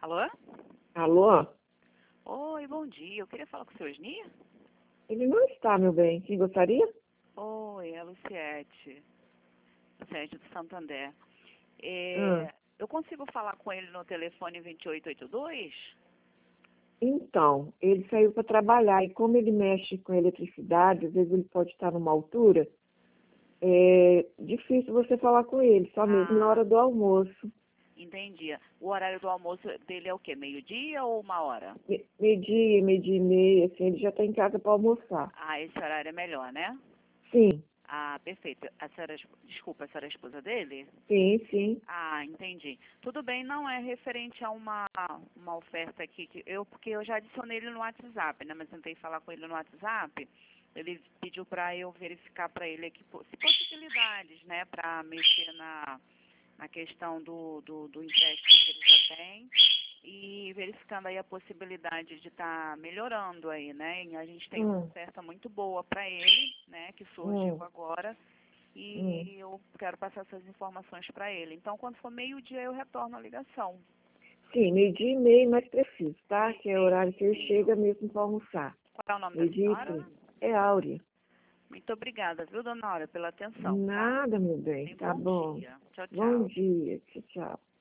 Alô? Alô? Oi, bom dia. Eu queria falar com o seu Osni? Ele não está, meu bem. Quem gostaria? Oi, é a Luciete. Luciete do Santander. Ah, Eu consigo falar com ele no telefone 2882? então, ele saiu para trabalhar e como ele mexe com eletricidade, às vezes ele pode estar numa altura, é difícil você falar com ele, só mesmo na Ah, hora do almoço. entendi. O horário do almoço dele é o quê? Meio-dia ou 1 hora? Meio-dia, meio-dia e meia, assim, ele já está em casa para almoçar. Ah, esse horário é melhor, né? Sim, Ah, perfeito. Desculpa, a senhora é a esposa dele? sim, sim. Ah, entendi. Tudo bem, não é referente a uma oferta aqui, porque eu já adicionei ele no WhatsApp, né? Mas tentei falar com ele no WhatsApp. Ele pediu para eu verificar para ele aqui se possibilidades, né? Para mexer na questão do empréstimo que ele já tem e verificando aí a possibilidade de estar melhorando aí, né? E a gente tem uma Hum, oferta muito boa para ele, né? Que surgiu hum, agora hum. e eu quero passar essas informações para ele. Então, quando for meio-dia, eu retorno a ligação. Sim, meio-dia e meia mais preciso, tá? Que é o horário que ele Meio. chega mesmo para almoçar. Qual é o nome da Meio-dia e senhora? 30. É Áurea. Muito obrigada, viu, dona Aura, pela atenção, tá? Nada, meu bem. Tenha um Tá bom bom. dia. Tchau, Bom tchau. dia. Tchau, tchau.